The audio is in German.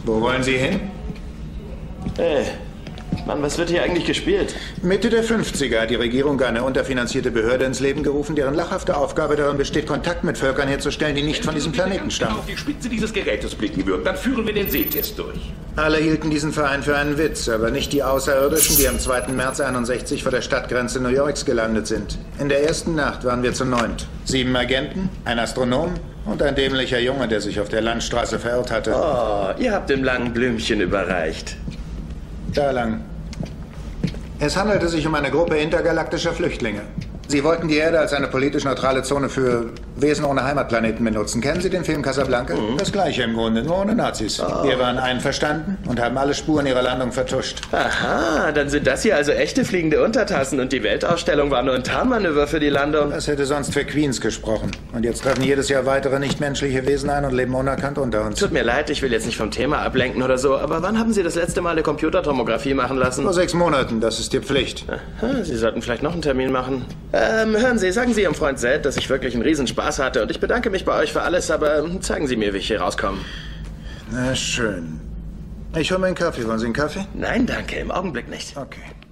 Wo wollen Sie hin? Hey, Mann, was wird hier eigentlich gespielt? Mitte der 50er hat die Regierung eine unterfinanzierte Behörde ins Leben gerufen, deren lachhafte Aufgabe darin besteht, Kontakt mit Völkern herzustellen, die nicht von diesem Planeten stammen. Wenn wir auf die Spitze dieses Gerätes blicken würden, dann führen wir den Sehtest durch. Alle hielten diesen Verein für einen Witz, aber nicht die Außerirdischen, die am 2. März 61 vor der Stadtgrenze New Yorks gelandet sind. In der ersten Nacht waren wir zu 9. 7 Agenten, ein Astronom und ein dämlicher Junge, der sich auf der Landstraße verirrt hatte. Oh, ihr habt dem langen Blümchen überreicht. Da lang. Es handelte sich um eine Gruppe intergalaktischer Flüchtlinge. Sie wollten die Erde als eine politisch neutrale Zone für Wesen ohne Heimatplaneten benutzen. Kennen Sie den Film Casablanca? Das gleiche im Grunde, nur ohne Nazis. Wir waren einverstanden und haben alle Spuren ihrer Landung vertuscht. Aha, dann sind das hier also echte fliegende Untertassen und die Weltausstellung war nur ein Tarnmanöver für die Landung. Das hätte sonst für Queens gesprochen. Und jetzt treffen jedes Jahr weitere nichtmenschliche Wesen ein und leben unerkannt unter uns. Tut mir leid, ich will jetzt nicht vom Thema ablenken oder so, aber wann haben Sie das letzte Mal eine Computertomographie machen lassen? Vor 6 Monaten, das ist die Pflicht. Aha, Sie sollten vielleicht noch einen Termin machen. Hören Sie, sagen Sie Ihrem Freund Zed, dass ich wirklich einen Riesenspaß hatte und ich bedanke mich bei euch für alles, aber zeigen Sie mir, wie ich hier rauskomme. Na schön. Ich hole mir einen Kaffee. Wollen Sie einen Kaffee? Nein, danke, im Augenblick nicht. Okay.